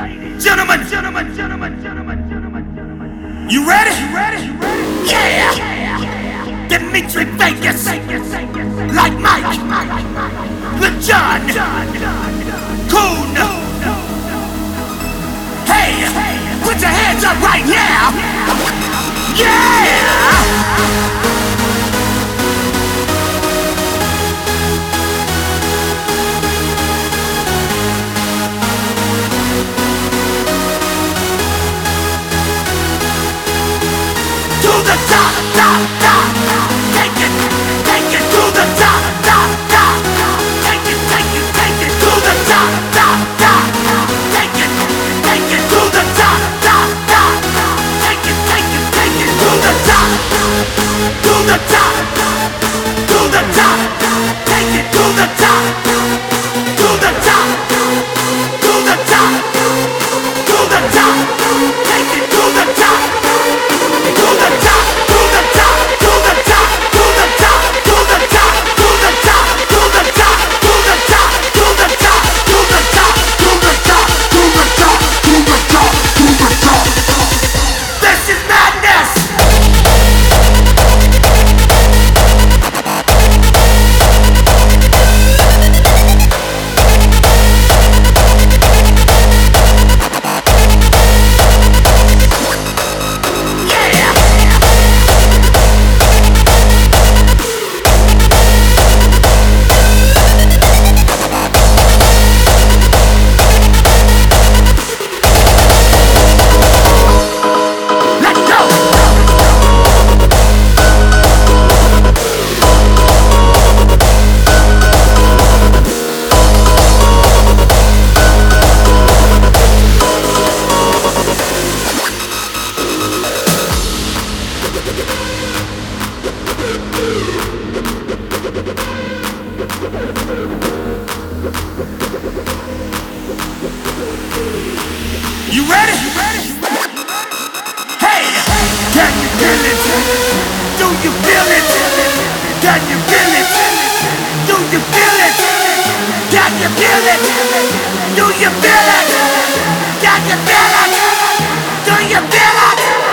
gentlemen. You ready? Yeah! Dimitri Vegas, like Mike, LeJohn, Coon. Hey, put your hands up right now! Yeah! To the top, top, top. Take it to the top, top, top. Take it to the top, top, top. Take it to the top, top, top. Take it to the top, to the top, to the top. Take it to the top, to the top, to the top, to the top. Take it to the top. To the top, to the top, to the top, to the top, to the top, to the top, to the top, to the top, to the top, to the top, to the top, to the top, to the top, to the top. This is madness. You ready? Hey, can you feel it? Do you feel it? Can you feel it? Do you feel it? Can you feel it? Do you feel it? Can you feel it? Do you feel it?